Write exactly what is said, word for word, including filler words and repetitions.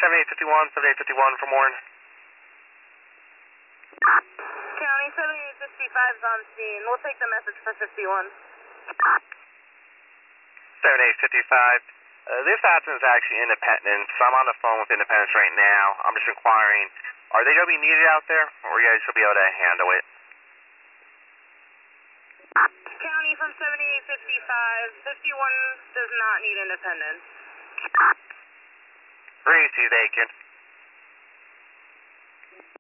seventy-eight fifty-one, seventy-eight fifty-one from Warren. County seventy-eight fifty-five is on scene. We'll take the message for fifty-one. seventy-eight fifty-five. Uh, this accident is actually Independence, so I'm on the phone with Independence right now. I'm just inquiring, are they going to be needed out there, or you guys should be able to handle it? County from seventy-eight fifty-five, fifty-one does not need Independence. Breathe, Bacon.